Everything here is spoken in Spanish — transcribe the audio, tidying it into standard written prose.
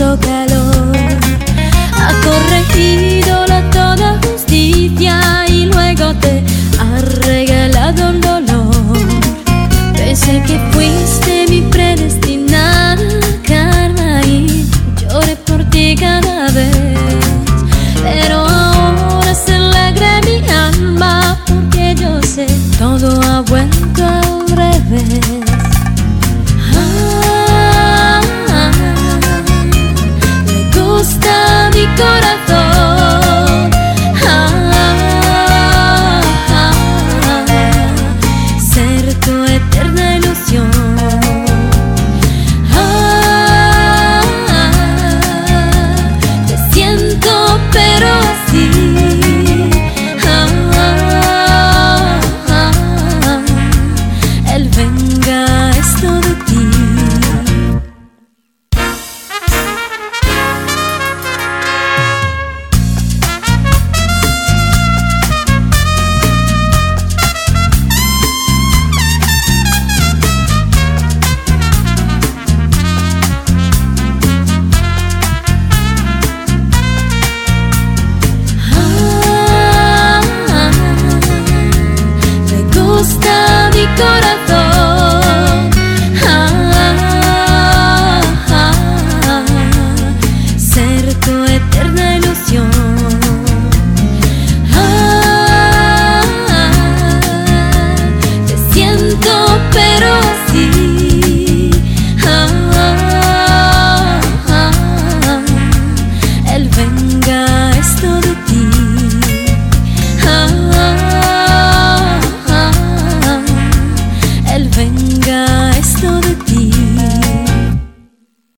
mucho calor. Ha corregido toda justicia y luego te ha regalado el dolor. Pensé que fuiste mi predestinada karma y lloré por ti cada vez. Pero ahora se alegra mi alma porque yo sé todo ha vuelto al revés. Me gusta mi corazón, ser tu eterna ilusión. Te siento pero así, el venga esto de ti. Mi corazón, ser tu eterna ilusión. Te siento pero así, el venga esto de ti. El venga